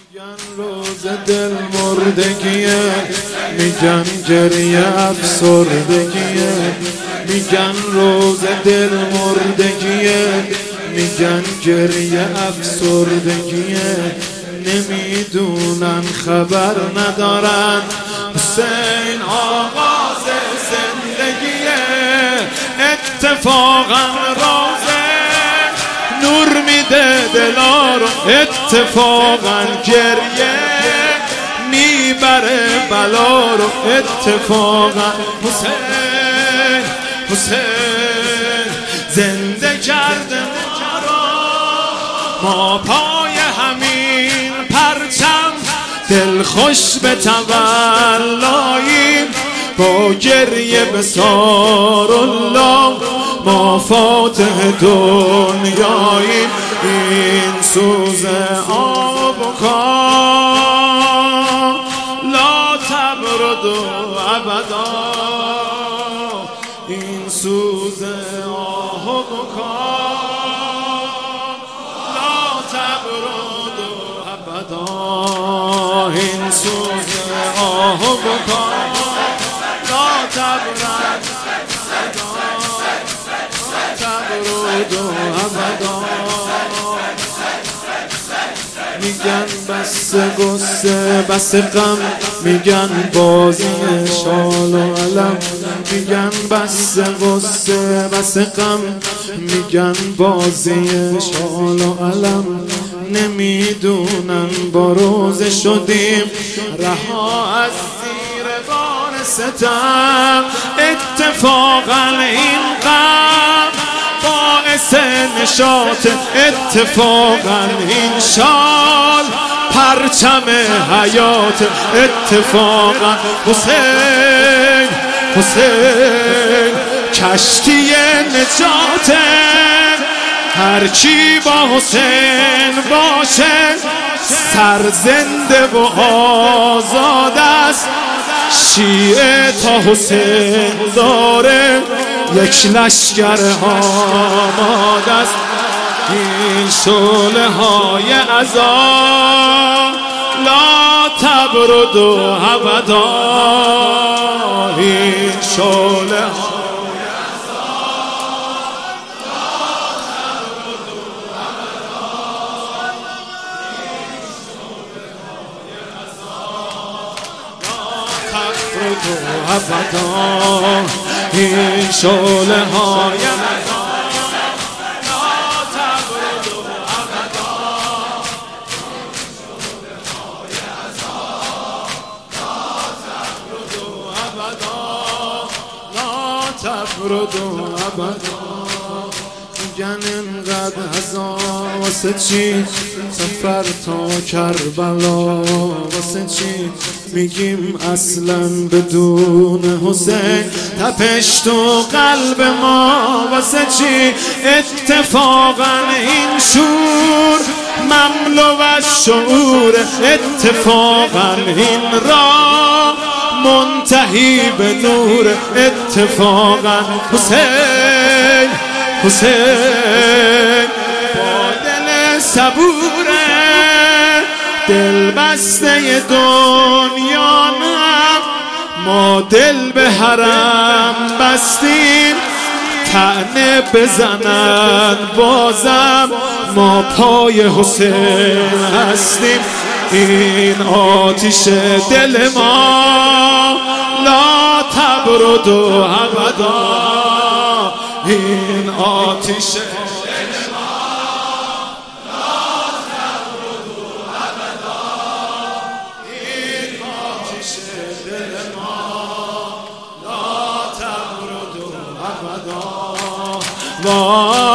میگن روز دل مردگیه، میگن گریه افسردگیه، میگن روز دل مردگیه، میگن گریه افسردگیه. نمیدونن خبر ندارن حسین آغاز زندگیه. اتفاقا روزه نور میده دلا رو، اتفاقا گریه میبره بلا رو، اتفاقا حسین حسین زنده کرده ما پای همین پرچم. دل خوش به تولاییم با گریه به سارالله، ما فاتح دنیاییم. این سوز آب و کام لا تبرد ابدا، این سوز آب و کام لا تبرد ابدا، این سوز آب و کام لا تبرد ابدا. میگن بس غصه بس غم، میگن بازی شال و علم، میگن بس غصه بس غم، میگن بازی شال و علم. نمیدونن با روز شدیم رها از زیر بار ستم. اتفاقا این غم باعث نشاط، اتفاقا این شال پرچم حیات، اتفاقا حسین حسین کشتی نجاته. هر کی با حسین باشه سرزنده و آزاد است. شیعه تا حسین داره یک لشکر آماده است. این شعله های عذاب لا تبرد ابدا، این شعله های ابدا، این شعله های تبرد ابدا. میگن اینقدر هزار واسه چی سفر تا کربلا، واسه چی میگیم اصلا بدون حسین تپش تو قلب ما، واسه چی اتفاقا این شور مملو از شعور، اتفاقا این راه منتهی به نور، اتفاقا حسین حسین با دل صبوره، دل بسته دنیا نم، ما دل به حرم بستیم. طعنه بزنن بازم ما پای حسین هستیم. این آتش دل ما لا تبرد ابدا، این آتش دل ما لا تبرد ابدا، این آتش دل ما لا تبرد ابدا.